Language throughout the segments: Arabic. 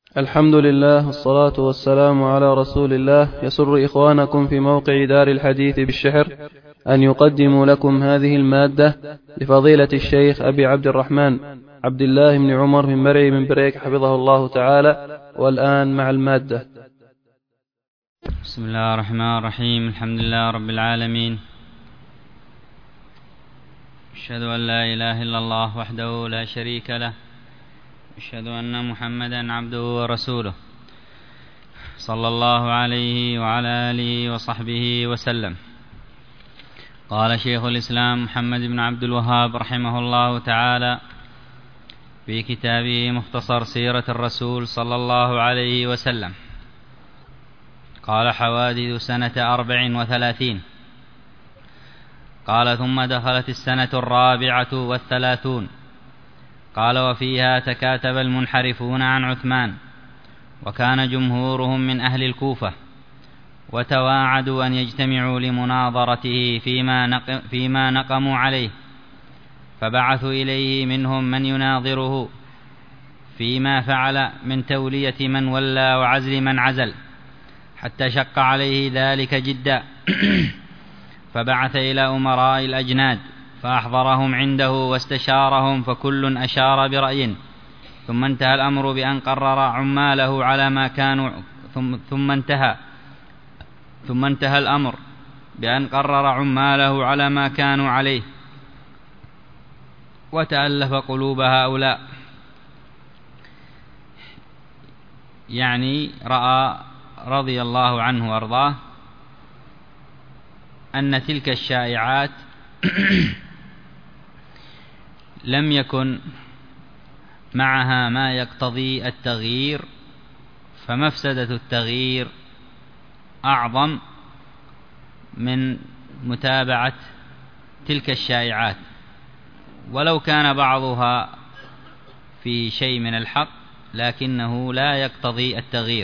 الحمد لله والصلاة والسلام على رسول الله. يسر إخوانكم في موقع دار الحديث بالشحر أن يقدموا لكم هذه المادة لفضيلة الشيخ أبي عبد الرحمن عبد الله بن عمر من مرعي من بريك حفظه الله تعالى. والآن مع المادة. بسم الله الرحمن الرحيم. الحمد لله رب العالمين، أشهد أن لا إله إلا الله وحده لا شريك له، أشهد أن محمدا عبده ورسوله، صلى الله عليه وعلى آله وصحبه وسلم. قال شيخ الإسلام محمد بن عبد الوهاب رحمه الله تعالى في كتابه مختصر سيرة الرسول صلى الله عليه وسلم، قال: حوادث سنة 34. قال: ثم دخلت السنة 34. قال: وفيها تكاتب المنحرفون عن عثمان، وكان جمهورهم من أهل الكوفة، وتواعدوا أن يجتمعوا لمناظرته فيما نقموا عليه، فبعثوا إليه منهم من يناظره فيما فعل من تولية من ولى وعزل من عزل، حتى شق عليه ذلك جدا. فبعث إلى أمراء الأجناد فأحضرهم عنده واستشارهم، فكل أشار برأي، ثم انتهى الأمر بأن قرر عماله على ما كانوا ثم انتهى الأمر بأن قرر عماله على ما كانوا عليه، وتألف قلوب هؤلاء. يعني رأى رضي الله عنه وارضاه أن تلك الشائعات لم يكن معها ما يقتضي التغيير، فمفسدة التغيير أعظم من متابعة تلك الشائعات، ولو كان بعضها في شيء من الحق لكنه لا يقتضي التغيير.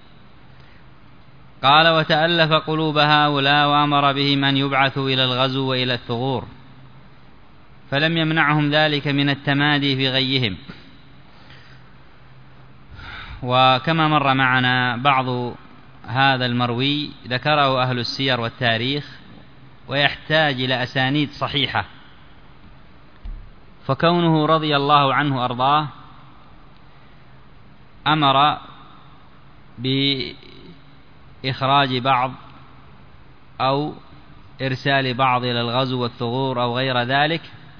قال: وتألف قلوب هؤلاء، وأمر بهم أن يبعثوا إلى الغزو وإلى الثغور، فلم يمنعهم ذلك من التمادي في غيهم. وكما مر معنا بعض هذا المروي ذكره أهل السير والتاريخ، ويحتاج إلى أسانيد صحيحة، فكونه رضي الله عنه أرضاه أمر بإخراج بعض أو إرسال بعض إلى الغزو والثغور أو غير ذلك،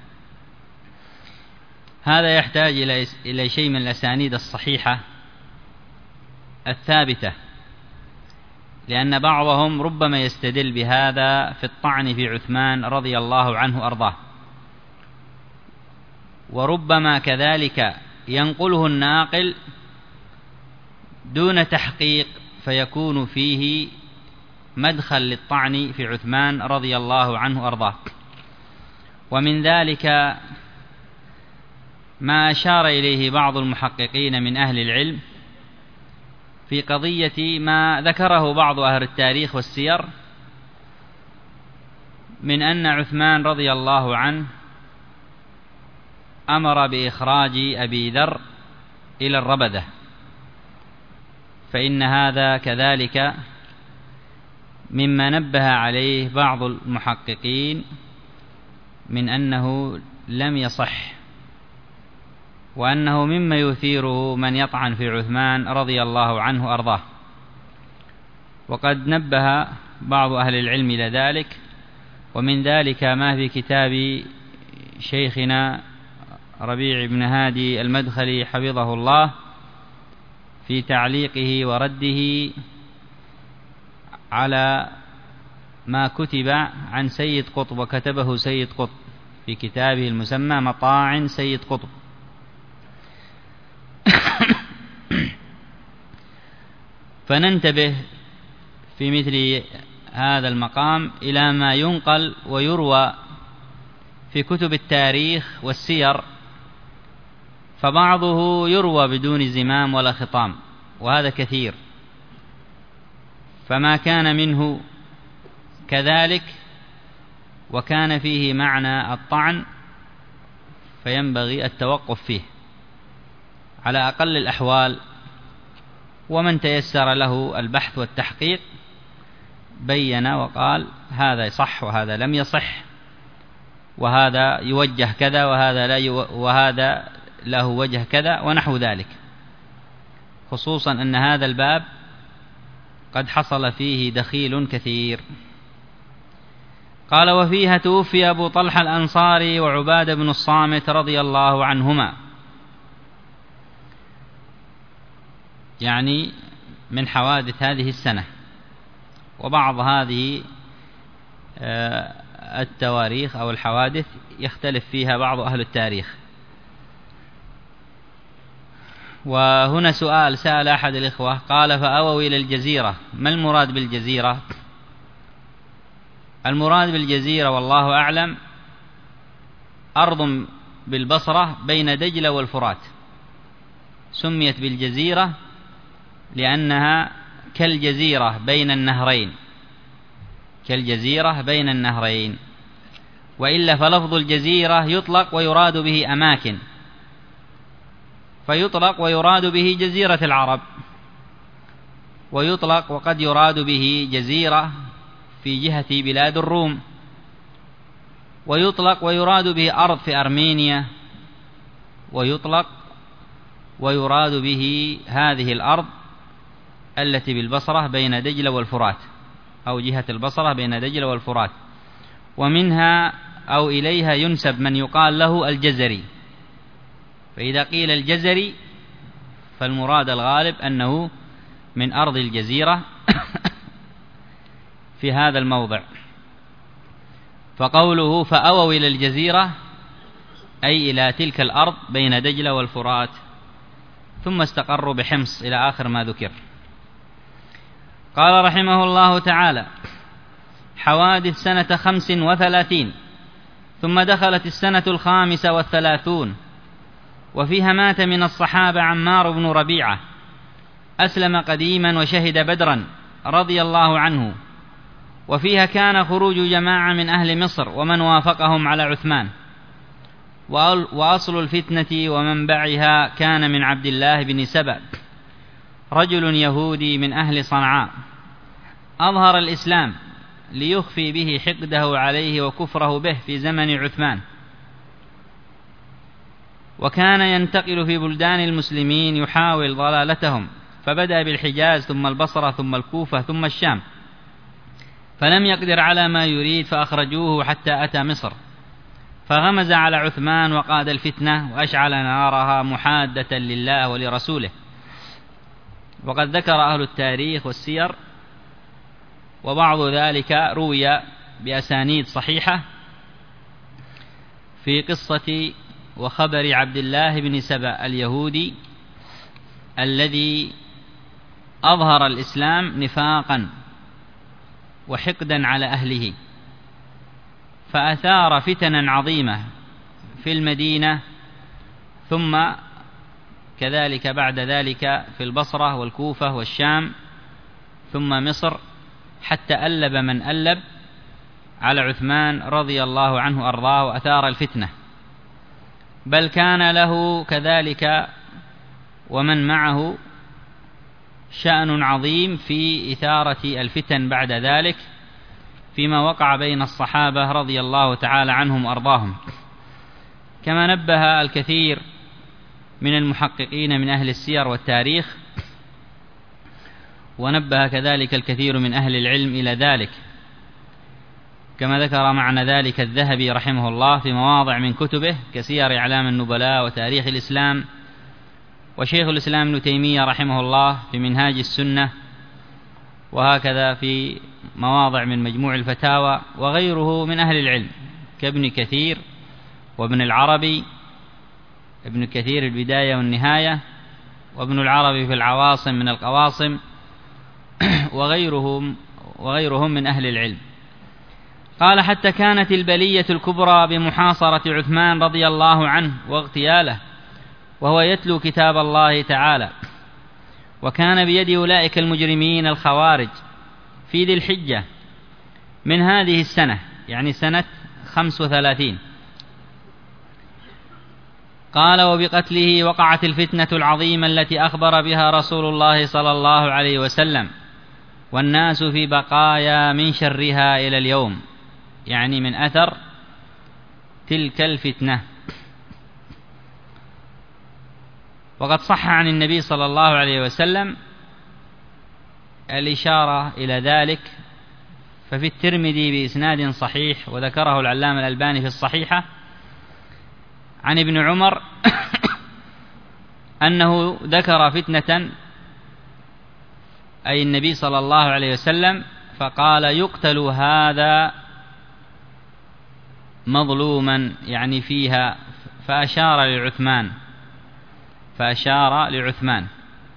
هذا يحتاج إلى شيء من الأسانيد الصحيحة الثابتة، لأن بعضهم ربما يستدل بهذا في الطعن في عثمان رضي الله عنه أرضاه، وربما كذلك ينقله الناقل دون تحقيق، فيكون فيه مدخل للطعن في عثمان رضي الله عنه أرضاه. ومن ذلك ما أشار إليه بعض المحققين من أهل العلم في قضية ما ذكره بعض أهل التاريخ والسير من أن عثمان رضي الله عنه أمر بإخراج أبي ذر إلى الربذة، فإن هذا كذلك مما نبه عليه بعض المحققين من أنه لم يصح، وأنه مما يثيره من يطعن في عثمان رضي الله عنه أرضاه. وقد نبه بعض أهل العلم إلى ذلك، ومن ذلك ما في كتاب شيخنا ربيع بن هادي المدخلي حفظه الله في تعليقه ورده على ما كتب عن سيد قطب، وكتبه سيد قطب في كتابه المسمى مطاعن سيد قطب. فننتبه في مثل هذا المقام إلى ما ينقل ويروى في كتب التاريخ والسير، فبعضه يروى بدون زمام ولا خطام، وهذا كثير، فما كان منه كذلك وكان فيه معنى الطعن فينبغي التوقف فيه على أقل الأحوال. ومن تيسر له البحث والتحقيق بين وقال هذا صح وهذا لم يصح، وهذا يوجه كذا وهذا له وجه كذا ونحو ذلك، خصوصا أن هذا الباب قد حصل فيه دخيل كثير. قال: وفيها توفي أبو طلحة الأنصاري وعبادة بن الصامت رضي الله عنهما، يعني من حوادث هذه السنة. وبعض هذه التواريخ أو الحوادث يختلف فيها بعض أهل التاريخ. وهنا سؤال سأل أحد الإخوة قال: فأووا إلى الجزيرة، ما المراد بالجزيرة؟ المراد بالجزيرة والله أعلم أرض بالبصرة بين دجلة والفرات، سميت بالجزيرة لأنها كالجزيرة بين النهرين، كالجزيرة بين النهرين، وإلا فلفظ الجزيرة يطلق ويراد به أماكن، فيطلق ويراد به جزيرة العرب، ويطلق وقد يراد به جزيرة في جهة بلاد الروم، ويطلق ويراد به أرض في أرمينيا، ويطلق ويراد به هذه الأرض التي بالبصرة بين دجلة والفرات، أو جهة البصرة بين دجلة والفرات. ومنها أو إليها ينسب من يقال له الجزري، فإذا قيل الجزري فالمراد الغالب أنه من أرض الجزيرة في هذا الموضع. فقوله فأووا إلى الجزيرة أي إلى تلك الأرض بين دجلة والفرات، ثم استقروا بحمص إلى آخر ما ذكر. قال رحمه الله تعالى: حوادث سنة 35، ثم دخلت السنة 35، وفيها مات من الصحابة عمار بن ربيعة، أسلم قديما وشهد بدرا رضي الله عنه. وفيها كان خروج جماعة من أهل مصر ومن وافقهم على عثمان. وأصل الفتنة ومنبعها كان من عبد الله بن سبأ، رجل يهودي من أهل صنعاء، أظهر الإسلام ليخفي به حقده عليه وكفره به في زمن عثمان، وكان ينتقل في بلدان المسلمين يحاول ضلالتهم، فبدأ بالحجاز ثم البصرة ثم الكوفة ثم الشام، فلم يقدر على ما يريد فأخرجوه حتى أتى مصر، فغمز على عثمان وقاد الفتنة وأشعل نارها محادة لله ولرسوله. وقد ذكر أهل التاريخ والسير وبعض ذلك روي بأسانيد صحيحة في قصة وخبر عبد الله بن سبأ اليهودي الذي أظهر الإسلام نفاقا وحقدا على أهله، فأثار فتنا عظيمة في المدينة، ثم كذلك بعد ذلك في البصرة والكوفة والشام ثم مصر، حتى ألب من ألب على عثمان رضي الله عنه أرضاه وأثار الفتنة. بل كان له كذلك ومن معه شأن عظيم في إثارة الفتن بعد ذلك، فيما وقع بين الصحابة رضي الله تعالى عنهم وأرضاهم، كما نبه الكثير من المحققين من أهل السير والتاريخ، ونبه كذلك الكثير من أهل العلم إلى ذلك، كما ذكر معنى ذلك الذهبي رحمه الله في مواضع من كتبه كسير أعلام النبلاء وتاريخ الإسلام، وشيخ الإسلام ابن تيمية رحمه الله في منهاج السنة، وهكذا في مواضع من مجموع الفتاوى، وغيره من أهل العلم كابن كثير وابن العربي، ابن كثير البداية والنهاية، وابن العربي في العواصم من القواصم، وغيرهم من أهل العلم. قال: حتى كانت البلية الكبرى بمحاصرة عثمان رضي الله عنه واغتياله وهو يتلو كتاب الله تعالى، وكان بيد أولئك المجرمين الخوارج في ذي الحجة من هذه السنة، يعني سنة 35. قال: وبقتله وقعت الفتنة العظيمة التي أخبر بها رسول الله صلى الله عليه وسلم، والناس في بقايا من شرها إلى اليوم، يعني من أثر تلك الفتنة. وقد صح عن النبي صلى الله عليه وسلم الإشارة إلى ذلك، ففي الترمذي بإسناد صحيح، وذكره العلامة الألباني في الصحيحة، عن ابن عمر أنه ذكر فتنة، أي النبي صلى الله عليه وسلم، فقال: يقتل هذا مظلوما، يعني فيها، فأشار لعثمان.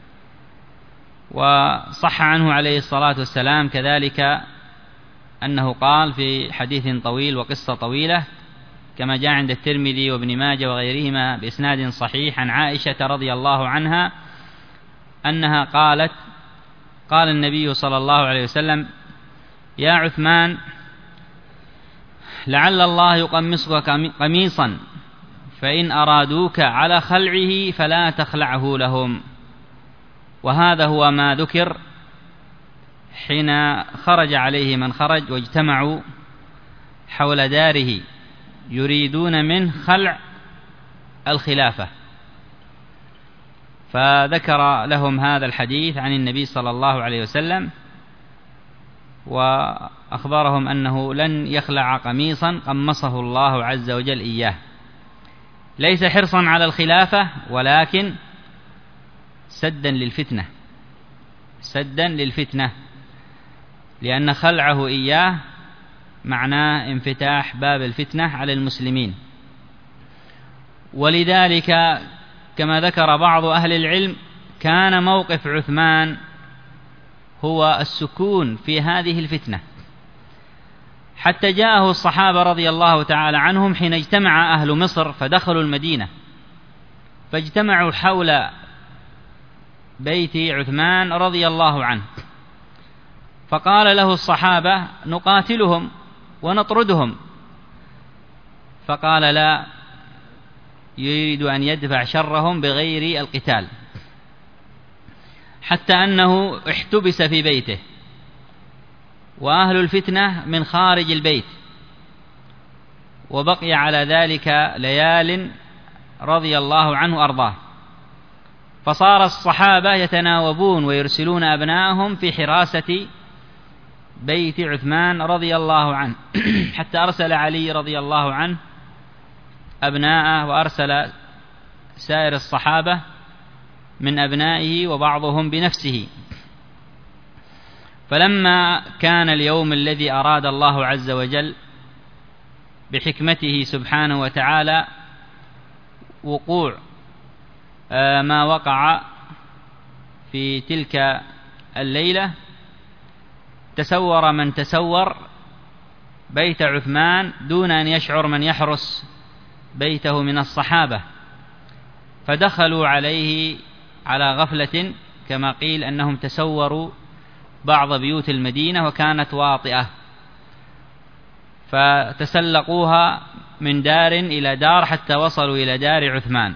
وصح عنه عليه الصلاة والسلام كذلك أنه قال في حديث طويل وقصة طويلة، كما جاء عند الترمذي وابن ماجه وغيرهما بإسناد صحيح، عن عائشة رضي الله عنها أنها قالت: قال النبي صلى الله عليه وسلم: يا عثمان، لعل الله يقمصك قميصا، فإن أرادوك على خلعه فلا تخلعه لهم. وهذا هو ما ذكر حين خرج عليه من خرج، واجتمعوا حول داره يريدون منه خلع الخلافة، فذكر لهم هذا الحديث عن النبي صلى الله عليه وسلم، وأخبرهم أنه لن يخلع قميصا قمصه الله عز وجل إياه، ليس حرصا على الخلافة، ولكن سدا للفتنة، لأن خلعه إياه معناه انفتاح باب الفتنة على المسلمين. ولذلك كما ذكر بعض أهل العلم، كان موقف عثمان هو السكون في هذه الفتنة، حتى جاءه الصحابة رضي الله تعالى عنهم حين اجتمع أهل مصر فدخلوا المدينة، فاجتمعوا حول بيت عثمان رضي الله عنه، فقال له الصحابة: نقاتلهم ونطردهم، فقال: لا، يريد أن يدفع شرهم بغير القتال، حتى أنه احتبس في بيته، وأهل الفتنة من خارج البيت، وبقي على ذلك ليال رضي الله عنه أرضاه. فصار الصحابة يتناوبون ويرسلون أبناءهم في حراسة بيت عثمان رضي الله عنه حتى أرسل علي رضي الله عنه أبناءه، وأرسل سائر الصحابة من أبنائه، وبعضهم بنفسه. فلما كان اليوم الذي أراد الله عز وجل بحكمته سبحانه وتعالى وقوع ما وقع في تلك الليلة، تسور من تسور بيت عثمان دون أن يشعر من يحرس بيته من الصحابة، فدخلوا عليه على غفلة، كما قيل أنهم تسوروا بعض بيوت المدينة وكانت واطئة، فتسلقوها من دار إلى دار حتى وصلوا إلى دار عثمان،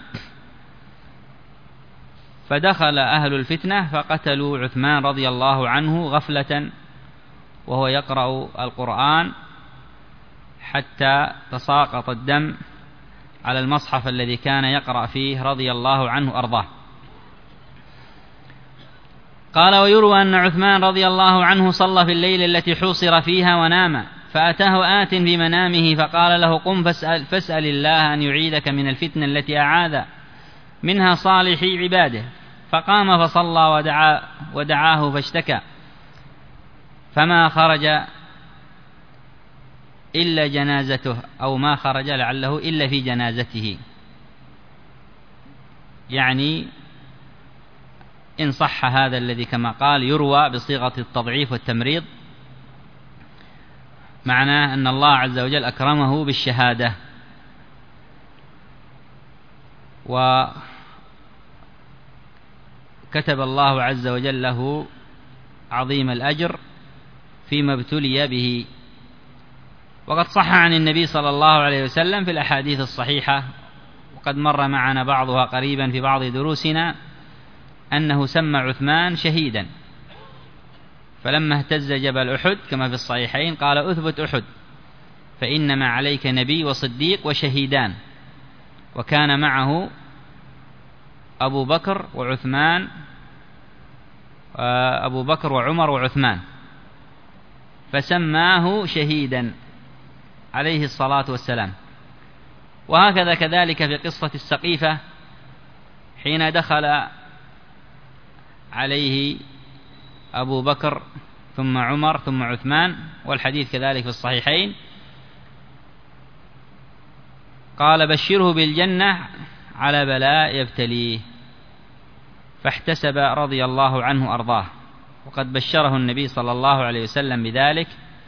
فدخل أهل الفتنة فقتلوا عثمان رضي الله عنه غفلة وهو يقرأ القرآن، حتى تساقط الدم على المصحف الذي كان يقرأ فيه رضي الله عنه أرضاه. قال: ويروى أن عثمان رضي الله عنه صلى في الليل التي حوصر فيها ونام، فأتاه آت بمنامه فقال له: قم فاسأل الله أن يعيدك من الفتنة التي أعاذ منها صالحي عباده. فقام فصلى ودعاه فاشتكى، فما خرج إلا جنازته، أو ما خرج لعله إلا في جنازته، يعني إن صح هذا الذي كما قال يروى بصيغة التضعيف والتمريض، معناه أن الله عز وجل أكرمه بالشهادة، وكتب الله عز وجل له عظيم الأجر فيما ابتلي به. وقد صح عن النبي صلى الله عليه وسلم في الأحاديث الصحيحة وقد مر معنا بعضها قريبا في بعض دروسنا، أنه سمى عثمان شهيدا، فلما اهتز جبل أحد كما في الصحيحين قال أثبت أحد فإنما عليك نبي وصديق وشهيدان، وكان معه أبو بكر وعثمان، أبو بكر وعمر وعثمان، فسماه شهيدا عليه الصلاة والسلام. وهكذا كذلك في قصة السقيفة حين دخل عليه أبو بكر ثم عمر ثم عثمان، والحديث كذلك في الصحيحين، قال بشره بالجنة على بلاء يبتليه، فاحتسب رضي الله عنه أرضاه، وقد بشره النبي صلى الله عليه وسلم بذلك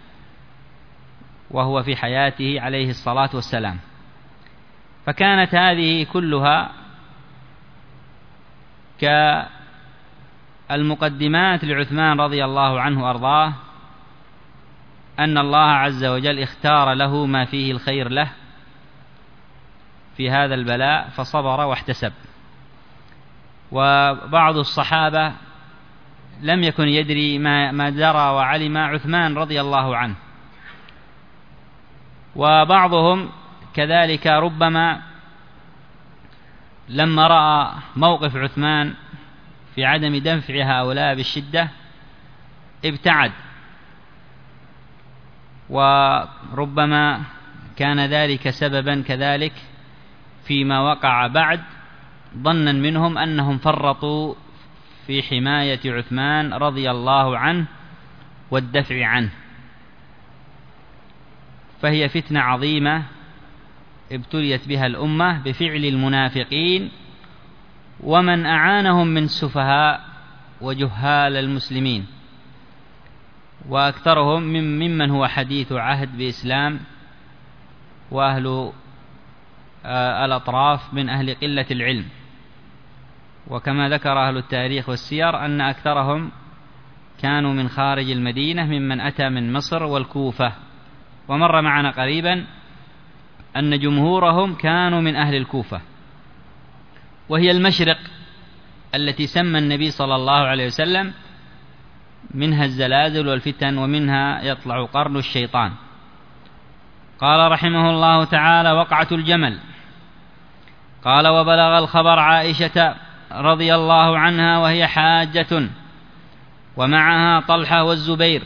وهو في حياته عليه الصلاة والسلام. فكانت هذه كلها كالمقدمات لعثمان رضي الله عنه أرضاه، أن الله عز وجل اختار له ما فيه الخير له في هذا البلاء فصبر واحتسب. وبعض الصحابة لم يكن يدري ما درى وعلم عثمان رضي الله عنه، وبعضهم كذلك ربما لما رأى موقف عثمان في عدم دفع هؤلاء بالشدة ابتعد، وربما كان ذلك سببا كذلك فيما وقع بعد، ظنا منهم أنهم فرطوا في حماية عثمان رضي الله عنه والدفع عنه. فهي فتنة عظيمة ابتليت بها الأمة بفعل المنافقين ومن أعانهم من سفهاء وجهال المسلمين، وأكثرهم ممن هو حديث عهد بإسلام، وأهل الأطراف من أهل قلة العلم. وكما ذكر أهل التاريخ والسير أن أكثرهم كانوا من خارج المدينة ممن أتى من مصر والكوفة، ومر معنا قريبا أن جمهورهم كانوا من أهل الكوفة، وهي المشرق التي سمى النبي صلى الله عليه وسلم منها الزلازل والفتن ومنها يطلع قرن الشيطان. قال رحمه الله تعالى: وقعة الجمل. قال: وبلغ الخبر عائشة رضي الله عنها وهي حاجة ومعها طلحة والزبير.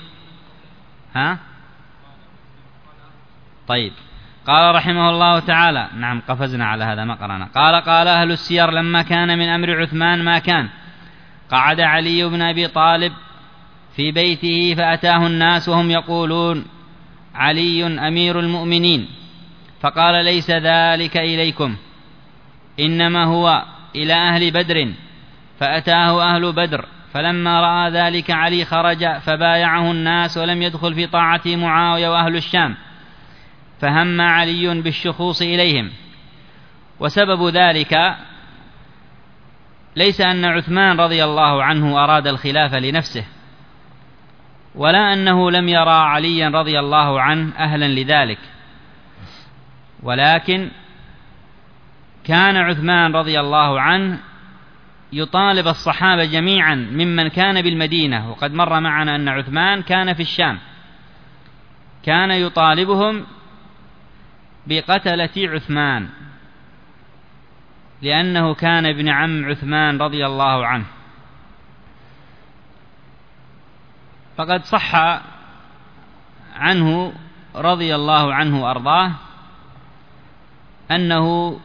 طيب. قال رحمه الله تعالى، نعم قفزنا على هذا ما قرأنا. قال أهل السير: لما كان من أمر عثمان ما كان، قعد علي بن أبي طالب في بيته فأتاه الناس وهم يقولون: علي أمير المؤمنين، فقال: ليس ذلك إليكم، إنما هو إلى أهل بدر. فأتاه أهل بدر، فلما رأى ذلك علي خرج فبايعه الناس ولم يدخل في طاعة معاوية وأهل الشام، فهم علي بالشخوص إليهم. وسبب ذلك ليس أن عثمان رضي الله عنه أراد الخلافة لنفسه، ولا أنه لم يرى عليا رضي الله عنه أهلا لذلك، ولكن كان عثمان رضي الله عنه يطالب الصحابة جميعا ممن كان بالمدينة، وقد مر معنا أن عثمان كان في الشام، كان يطالبهم بقتلة عثمان، لأنه كان ابن عم عثمان رضي الله عنه. فقد صح عنه رضي الله عنه وأرضاه أنه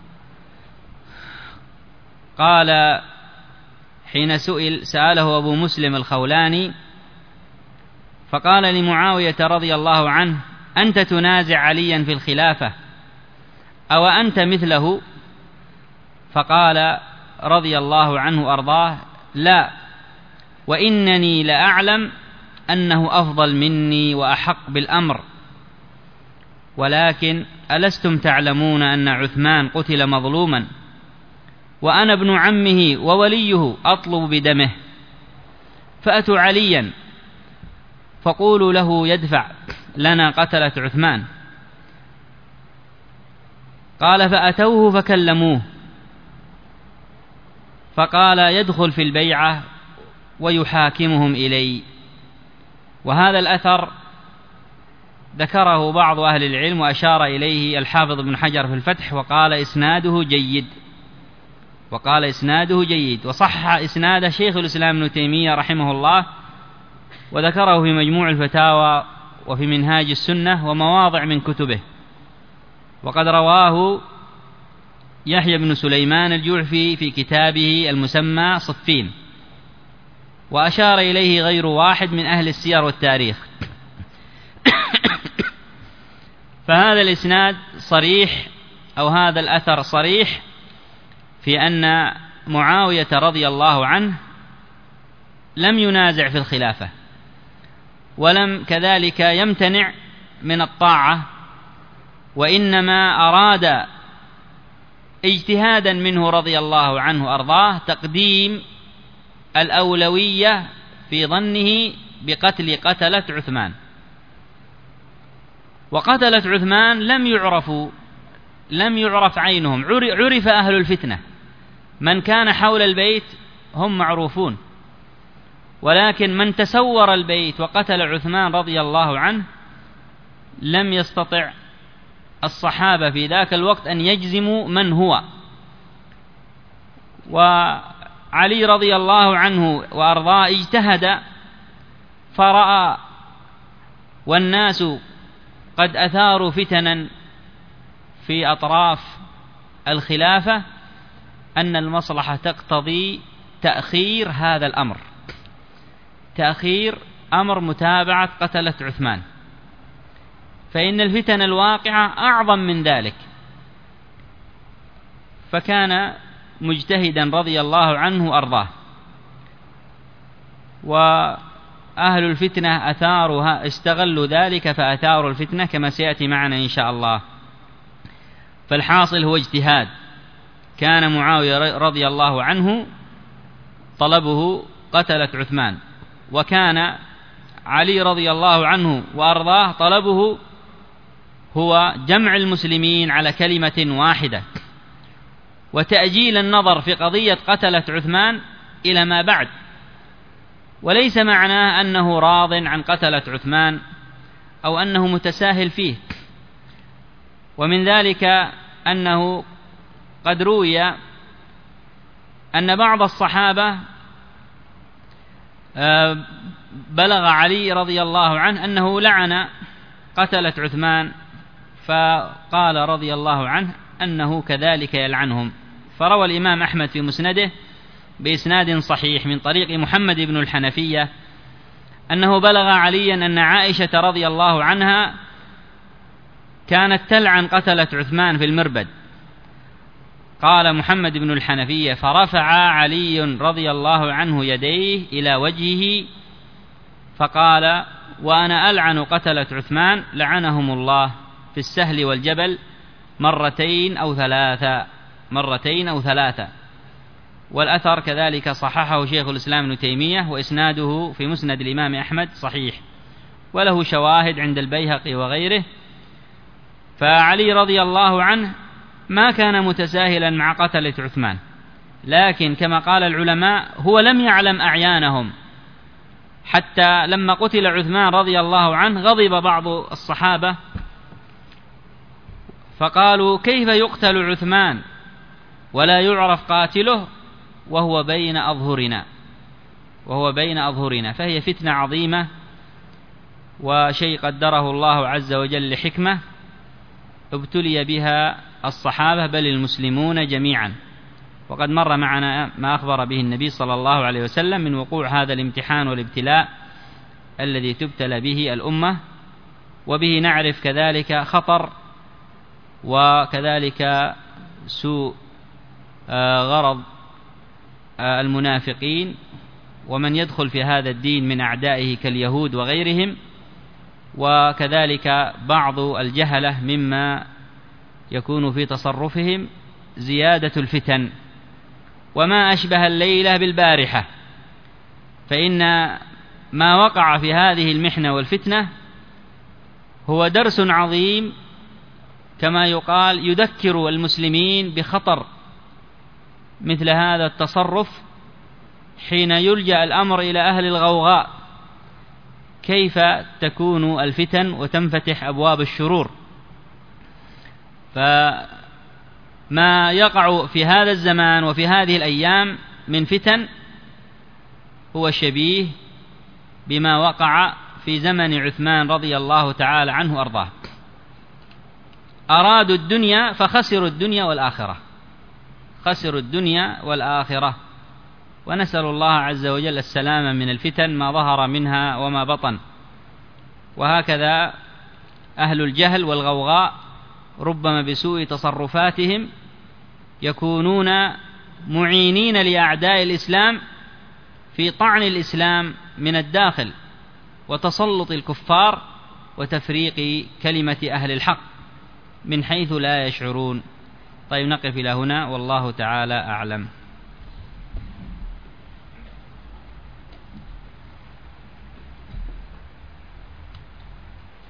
قال حين سأله أبو مسلم الخولاني، فقال لمعاوية رضي الله عنه: أنت تنازع عليا في الخلافة أو أنت مثله؟ فقال رضي الله عنه أرضاه: لا، وإنني لأعلم أنه أفضل مني وأحق بالأمر، ولكن ألستم تعلمون أن عثمان قتل مظلوما، وأنا ابن عمه ووليه أطلب بدمه، فأتوا عليا فقولوا له يدفع لنا قتلة عثمان. قال فأتوه فكلموه فقال يدخل في البيعة ويحاكمهم إلي. وهذا الأثر ذكره بعض أهل العلم وأشار إليه الحافظ ابن حجر في الفتح وقال إسناده جيد، وصح إسناد شيخ الإسلام ابن تيمية رحمه الله، وذكره في مجموع الفتاوى وفي منهاج السنة ومواضع من كتبه. وقد رواه يحيى بن سليمان الجعفي في كتابه المسمى صفين، وأشار إليه غير واحد من أهل السير والتاريخ. فهذا الإسناد صريح، أو هذا الأثر صريح في أن معاوية رضي الله عنه لم ينازع في الخلافة، ولم كذلك يمتنع من الطاعة، وإنما أراد اجتهادا منه رضي الله عنه وأرضاه تقديم الأولوية في ظنه بقتل قتلة عثمان. وقتلة عثمان لم يعرف عينهم، عرف أهل الفتنة، من كان حول البيت هم معروفون، ولكن من تسور البيت وقتل عثمان رضي الله عنه لم يستطع الصحابة في ذاك الوقت أن يجزموا من هو. وعلي رضي الله عنه وأرضاه اجتهد فرأى والناس قد أثاروا فتنا في أطراف الخلافة أن المصلحة تقتضي تأخير هذا الأمر، تأخير أمر متابعة قتلة عثمان، فإن الفتن الواقعة أعظم من ذلك. فكان مجتهدا رضي الله عنه وأرضاه، وأهل الفتنة استغلوا ذلك فأثاروا الفتنة كما سيأتي معنا إن شاء الله. فالحاصل هو اجتهاد. كان معاوية رضي الله عنه طلبه قتلة عثمان، وكان علي رضي الله عنه وأرضاه طلبه هو جمع المسلمين على كلمة واحدة، وتأجيل النظر في قضية قتلة عثمان إلى ما بعد، وليس معناه أنه راض عن قتلة عثمان أو أنه متساهل فيه. ومن ذلك أنه قد روي أن بعض الصحابة بلغ علي رضي الله عنه أنه لعن قتلة عثمان، فقال رضي الله عنه أنه كذلك يلعنهم. فروى الإمام أحمد في مسنده بإسناد صحيح من طريق محمد بن الحنفية أنه بلغ عليا أن عائشة رضي الله عنها كانت تلعن قتلة عثمان في المربد. قال محمد بن الحنفية فرفع علي رضي الله عنه يديه إلى وجهه فقال وأنا ألعن قتلة عثمان لعنهم الله في السهل والجبل مرتين أو ثلاثة. والأثر كذلك صححه شيخ الإسلام ابن تيمية، وإسناده في مسند الإمام أحمد صحيح، وله شواهد عند البيهقي وغيره. فعلي رضي الله عنه ما كان متساهلا مع قتلة عثمان، لكن كما قال العلماء هو لم يعلم أعيانهم، حتى لما قتل عثمان رضي الله عنه غضب بعض الصحابة فقالوا كيف يقتل عثمان ولا يعرف قاتله وهو بين أظهرنا. فهي فتنة عظيمة وشيء قدره الله عز وجل لحكمة ابتلي بها الصحابة بل المسلمون جميعا. وقد مر معنا ما أخبر به النبي صلى الله عليه وسلم من وقوع هذا الامتحان والابتلاء الذي تبتلى به الأمة، وبه نعرف كذلك خطر وكذلك سوء غرض المنافقين ومن يدخل في هذا الدين من أعدائه كاليهود وغيرهم، وكذلك بعض الجهلة مما يكون في تصرفهم زيادة الفتن. وما أشبه الليلة بالبارحة، فإن ما وقع في هذه المحنة والفتنة هو درس عظيم كما يقال يذكر المسلمين بخطر مثل هذا التصرف حين يلجأ الأمر إلى أهل الغوغاء، كيف تكون الفتن وتنفتح أبواب الشرور. فما يقع في هذا الزمان وفي هذه الأيام من فتن هو شبيه بما وقع في زمن عثمان رضي الله تعالى عنه وأرضاه. أرادوا الدنيا فخسروا الدنيا والآخرة، خسروا الدنيا والآخرة، ونسأل الله عز وجل السلامة من الفتن ما ظهر منها وما بطن. وهكذا أهل الجهل والغوغاء ربما بسوء تصرفاتهم يكونون معينين لأعداء الإسلام في طعن الإسلام من الداخل وتسلط الكفار وتفريق كلمة أهل الحق من حيث لا يشعرون. طيب، نقف إلى هنا والله تعالى أعلم.